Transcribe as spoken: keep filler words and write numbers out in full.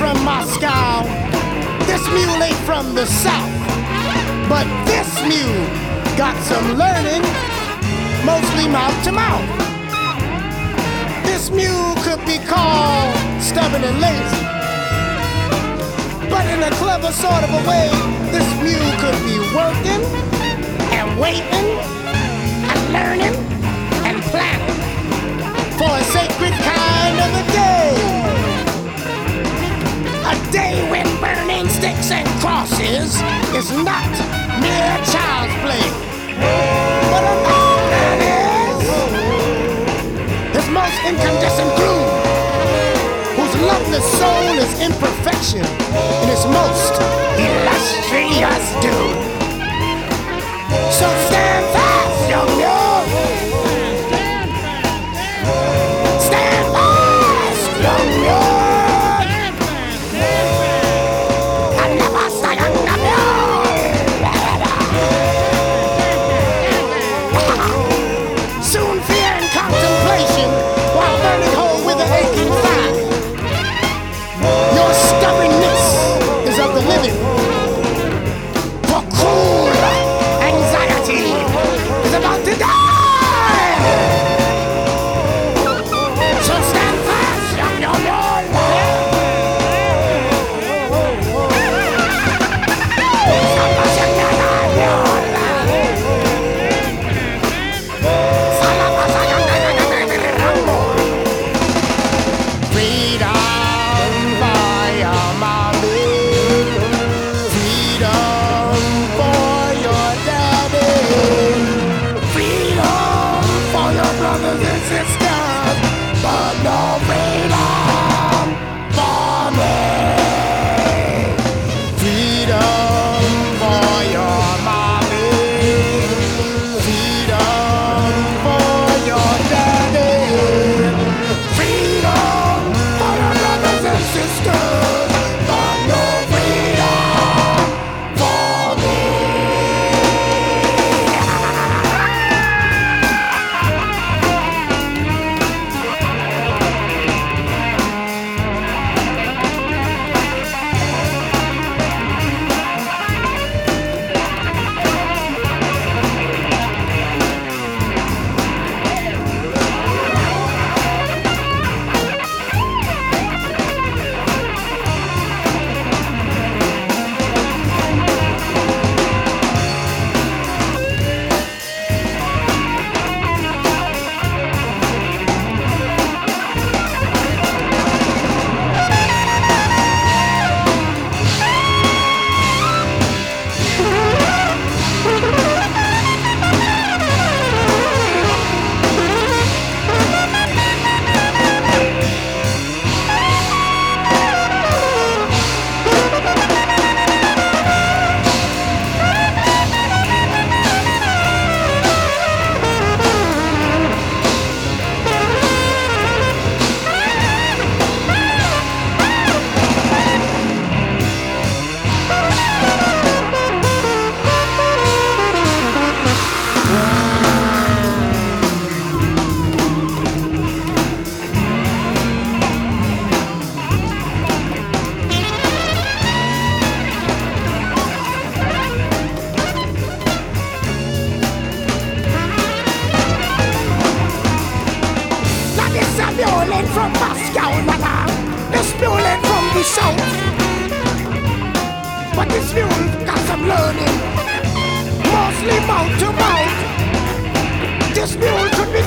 from Moscow. This mule ain't from the south. But this mule got some learning, mostly mouth to mouth. This mule could be called stubborn and lazy. But in a clever sort of a way, this mule could be working and waiting and learning and planning for a sacred kind of a day. A day when burning sticks and crosses is not mere child's play. But a man is his most incandescent gloom, whose loveless soul is imperfection in its most illustrious doom. So stand fast, young mule. Stand fast, young mule. From Moscow, nana. This mule ain't from the south. But this mule got some learning, mostly mouth to mouth. This mule could be